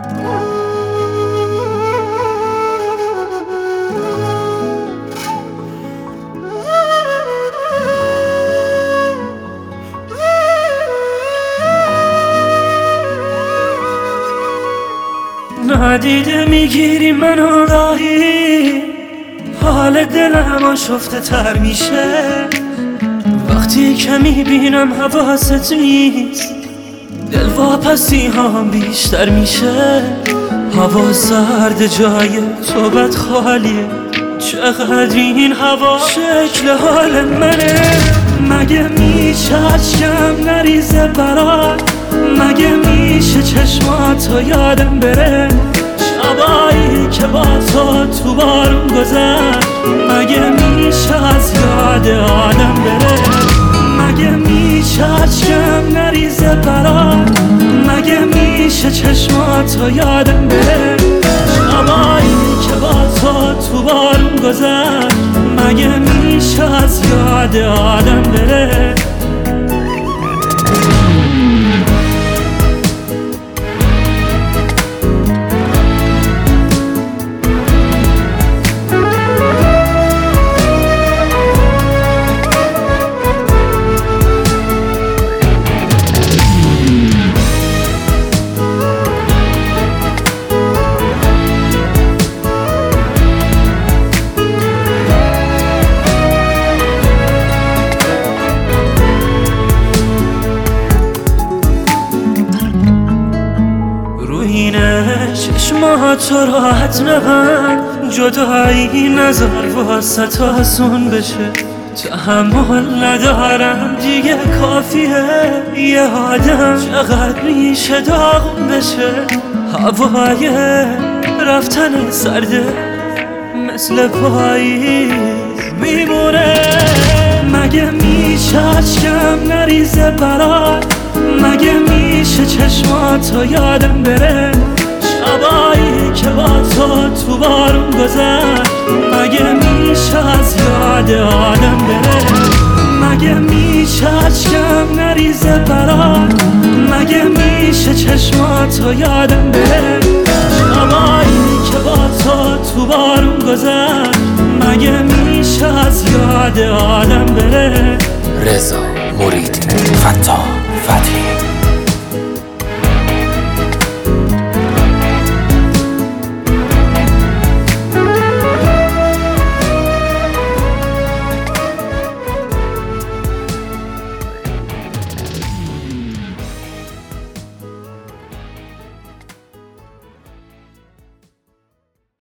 ندیده میگیری منو راهی، حال دلم آشفته تر میشه وقتی که میبینم حواست نیست، دل واپسی هم بیشتر میشه. هوا سرد جای تو بد خالیه، چقدر این هوا شکل حال منه. مگه میشه اشکم نریزه برات، مگه میشه چشماتو یادم بره، شبایی که با تو بارون گذشت، مگه میشه از یاد آدم بره. مگه میشه اشکم نریزه برات، مگه میشه چشماتو یادم بره، شبایی که با تو بارون گذشت، مگه میشه از یاد آدم بره. چشماتو راحت نبند، جدایی نذار واسه تو آسون بشه، تحمل ندارم دیگه کافیه یه آدم چقدر میشه داغون بشه. هوای رفتن سرده مثل پاییز میمونه، مگه میشه اشکم نریزه برات، مگه میشه چشماتو یادم بره، شبایی که با تو بارون گذشت، مگه میشه از یاد آدم بره. مگه میشه اشکم نریزه برات، مگه میشه چشماتو یادم بره، شبایی که با تو بارون گذشت، مگه میشه از یاد آدم بره. رضا مرید فتاح فتحی